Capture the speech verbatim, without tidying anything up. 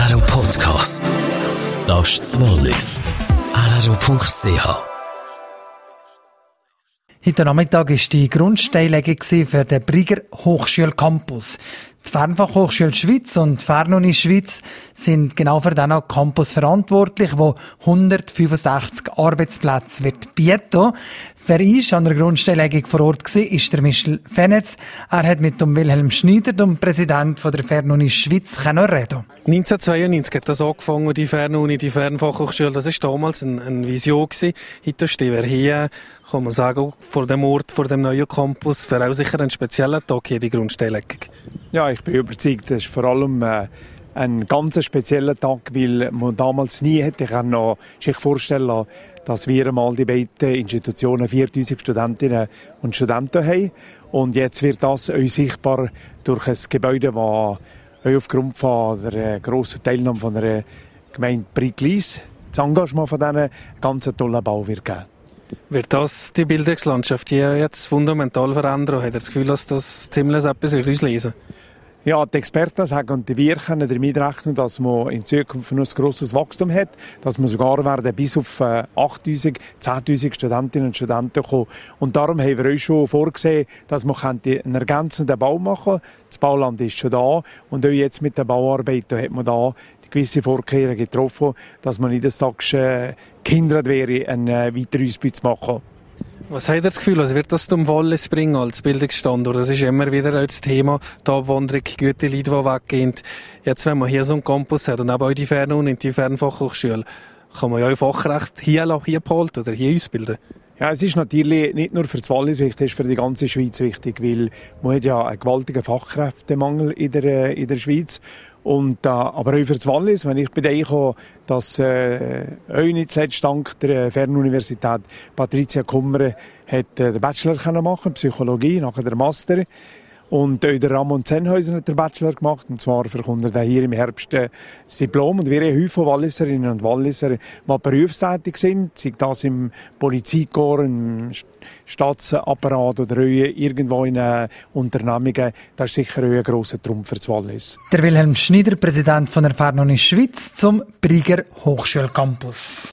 R R O Podcast. Das ist das Wallis. R R O Punkt C H. Heute Nachmittag war die Grundsteinlegung für den Briger Hochschulcampus. Die Fernfachhochschule Schweiz und die Fernuni Schweiz sind genau für diesen Campus verantwortlich, wo hundertfünfundsechzig Arbeitsplätze wird bieten. Wer ist an der Grundsteinlegung vor Ort war, ist der Michel Fenetz. Er hat mit dem Wilhelm Schneider, dem Präsident der Fernuni Schweiz, reden. neunzehnhundertzweiundneunzig hat das angefangen, die Fernuni, die Fernfachhochschule. Das war damals eine, eine Vision gewesen. Heute stehen wir hier, kann man sagen, vor dem Ort, vor dem neuen Campus, für auch sicher einen speziellen Tag hier, die Grundsteinlegung. Ja, ich bin überzeugt, das ist vor allem äh, ein ganz spezieller Tag, weil man damals nie hätte können, sich vorstellen können, dass wir einmal die beiden Institutionen viertausend Studentinnen und Studenten haben. Und jetzt wird das euch sichtbar durch ein Gebäude, das euch aufgrund von der grossen Teilnahme von der Gemeinde Briglis das Engagement von diesen ganz tollen Bau wird geben. Wird das die Bildungslandschaft hier jetzt fundamental verändern? Hat er das Gefühl, dass das ziemlich etwas wird uns lesen? Ja, die Experten sagen und wir können damit rechnen, dass man in Zukunft noch ein grosses Wachstum hat, dass man sogar werden bis auf achttausend, zehntausend Studentinnen und Studenten kommen. Und darum haben wir euch schon vorgesehen, dass man einen ergänzenden Bau machen kann. Das Bauland ist schon da und auch jetzt mit den Bauarbeiten hat man da die gewisse Vorkehrungen getroffen, dass man nicht des Tages äh, gehindert wäre, einen äh, weiteren Ausbau zu machen. Was habt ihr das Gefühl, was wird das zum Wallis bringen als Bildungsstandort? Das ist immer wieder das Thema, die Abwanderung, gute Leute, die weggehen. Jetzt, wenn man hier so einen Campus hat und auch die Fernuni und die Fernfachhochschule, kann man ja auch Fachrecht hier, hier behalten oder hier ausbilden. Ja, es ist natürlich nicht nur für das Wallis wichtig, es ist für die ganze Schweiz wichtig, weil man hat ja einen gewaltigen Fachkräftemangel in der, in der Schweiz. Und, äh, aber auch für das Wallis, wenn ich bedenke, dass äh, euch nicht zuletzt dank der Fernuniversität Patricia Kummer hat äh, den Bachelor können machen, Psychologie, nachher der Master. Und auch der Ramon Zenhäuser hat den Bachelor gemacht, und zwar verkommt er hier im Herbst äh, das Diplom. Und wir haben häufig Walliserinnen und Walliser, die berufstätig sind, sei das im Polizeikorps, im Staatsapparat oder irgendwo in äh, Unternehmungen. Das ist sicher ein grosser Trumpf für das Wallis. Der Wilhelm Schneider, Präsident von der Fernuni Schweiz, zum Briger Hochschulcampus.